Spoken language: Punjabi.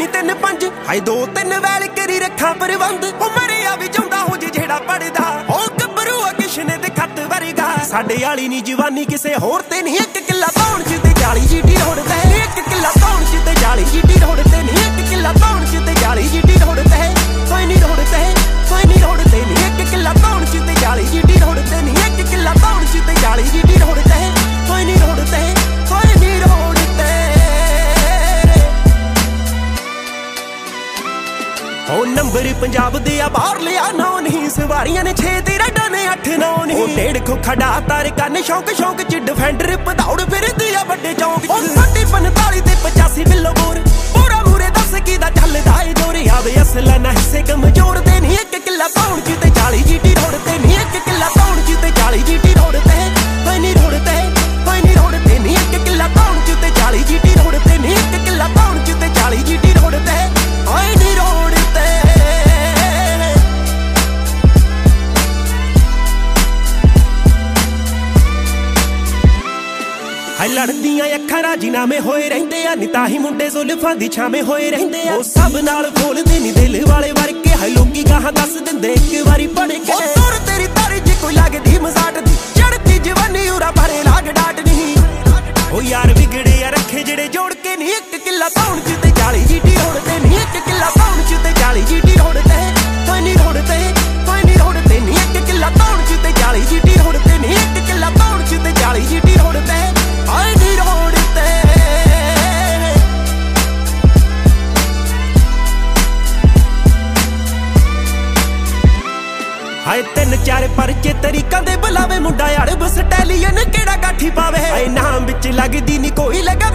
ਨੀ 3-5 ਹਾਏ 2-3 ਵੈਲ ਕਰੀ ਰੱਖਾਂ ਪ੍ਰਬੰਧ ਉਹ ਮਰਿਆ ਵੀ ਜਾਂਦਾ ਹੋ ਜੇ ਜਿਹੜਾ ਪੜਦਾ ਉਹ ਗੱਭਰੂ ਆ ਕਿਸ਼ਨੇ ਦੇ ਖੱਤ ਵਰਗਾ ਸਾਡੇ ਵਾਲੀ ਨੀ ਜਵਾਨੀ ਕਿਸੇ ਹੋਰ ਤੇ ਨਹੀਂ 1 ਕਿੱਲਾ ਪਾਉਣ ਚ ਤੇ 40 ਜੀਟੀ ਰੋੜਦਾ 1 ਕਿੱਲਾ ਪਾਉਣ ਚ ਤੇ 40 ਜੀਟੀ ਰੋੜਦੇ ਨਹੀਂ 1 ਕਿੱਲਾ ਪਾਉਣ ਚ ਤੇ 40 ਜੀਟੀ ਰੋੜਦਾ ਕੋਈ ਨਹੀਂ ਰੋੜਦਾ ਕੋਈ ਨਹੀਂ ਰੋੜਦੇ ਨਹੀਂ 1 ਕਿੱਲਾ ਪਾਉਣ ਚ ਤੇ 40 ਜੀਟੀ ਰੋੜਦੇ ਨਹੀਂ 1 ਕਿੱਲਾ ਪਾਉਣ ਚ ਤੇ 40 ਜੀਟੀ ਰੋੜਦਾ ਕੋਈ ਨਹੀਂ ਰੋੜਦਾ ਕੋਈ ਨਹੀਂ ਰੋੜਦਾ ਉਹ ਨੰਬਰ ਪੰਜਾਬ ਦੇ ਆ ਬਾਹਰ ਲਿਆ 9 ਨਹੀਂ ਸਵਾਰੀਆਂ ਨੇ 6 ਤੇ ਰਾਡਾਂ ਨੇ 8-9 ਨਹੀਂ ਉਹ ਡੇਢ ਖੋਖੜਾ ਤਾਰ ਕੰਨ ਸ਼ੌਂਕ ਚ ਡਿਫੈਂਡਰ ਪਧੌੜ ਫਿਰਦੀ ਆ ਵੱਡੇ ਚੌਂਕ ਉਹ 45 ਤੇ 85 ਕਿਲੋ ਬੋਰ ਪੂਰਾ ਮੂਰੇ ਦੱਸ ਕੀ ਦਾ ਚੱਲਦਾ ਏ ਜੋਰ ਆਵੇ ਅਸਲਾ ਨਾ ਹਿੱਸੇ ਕਮਜ਼ੋਰ ਦੇ ਨਹੀਂ 1 ਕਿੱਲਾ ਪਾਉਣ ਚ ਤੇ 40 ਜੀਟੀ ਰੋੜਦੇ ਨਹੀਂ 1 ਕਿੱਲਾ ਪਾਉਣ ਚ ਤੇ 40 ਜੀਟੀ ਰੋੜਦੇ ਕੋਈ ਨਹੀਂ ਰੋੜਦੇ ਕੋਈ ਨਹੀਂ ਰੋੜਦੇ ਨਹੀਂ 1 ਕਿੱਲਾ ਪਾਉਣ ਚ ਤੇ 40 ਜੀਟੀ ਰੋੜਦੇ ਨਹੀਂ 1 ਕਿੱਲਾ ਪਾਉਣ ਚ ਤੇ 40 ਜੀਟੀ ਰੋੜਦੇ ਕੋਈ ਨਹੀਂ ਰੋੜਦੇ ਲੜਦੀਆਂ ਅੱਖਾਂ ਰਾਜੀਨਾਮੇ ਹੋਏ ਰਹਿੰਦੇ ਆ ਨੀ ਤਾਂ ਹੀ ਮੁੰਡੇ ਜ਼ੁਲਫਾਂ ਦੀ ਛਾਵੇਂ ਹੋਏ ਰਹਿੰਦੇ ਆ ਉਹ ਸਭ ਨਾਲ ਖੋਲਦੇ ਨੀ ਦਿਲ ਵਾਲੇ ਵਰ ਕੇ ਹਾਏ ਲੋਕੀ ਗਾਹਾਂ ਦੱਸ ਦਿੰਦੇ ਇੱਕ ਵਾਰੀ ਪੜ ਕੇ ਉਹ ਤੁਰ ਤੇਰੀ ਤਾਰੀ ਜੇ ਕੋਈ ਲੱਗਦੀ ਮਜ਼ਾਟ ਦੀ ਚੜਦੀ ਜਵਾਨੀ ਉਰਾ ਭਰੇ ਲਾਗ ਡਾਟ ਨਹੀਂ ਉਹ ਯਾਰ ਵਿਗੜੇ ਆ ਰੱਖੇ ਜਿਹੜੇ ਜੋੜ ਕੇ ਨਹੀਂ 1 ਕਿੱਲਾ ਪਾਉਣ ਚ ਤੇ 40 ਜੀਟੀ ਰੋੜਦੇ ਨਹੀਂ 1 ਕਿੱਲਾ ਪਾਉਣ ਚ ਤੇ 40 ਜੀਟੀ ਰੋੜਦੇ ਕੋਈ ਨਹੀਂ ਰੋੜਦੇ ਕੋਈ ਨਹੀਂ ਰੋੜਦੇ ਨਹੀਂ 1 ਕਿੱਲਾ ਪਾਉਣ ਚ ਤੇ 40 ਜੀਟੀ ਰੋੜਦੇ ਨਹੀਂ 1 ਕਿੱਲਾ ਪਾਉਣ ਚ ਤੇ 40 ਜੀਟੀ ਰੋੜਦੇ I need all the ਹਾਏ 3-4 ਪਰਚੇ ਤਰੀਕਾਂ ਦੇ ਬੁਲਾਵੇ ਮੁੰਡਾ ਯਾਰ ਬਸ ਸਟੈਲੀਅਨ ਕਿਹੜਾ ਕਾਠੀ ਪਾਵੇ ਹਾਏ ਨਾਮ ਵਿੱਚ ਲੱਗਦੀ ਨੀ ਕੋਈ ਲਗਾ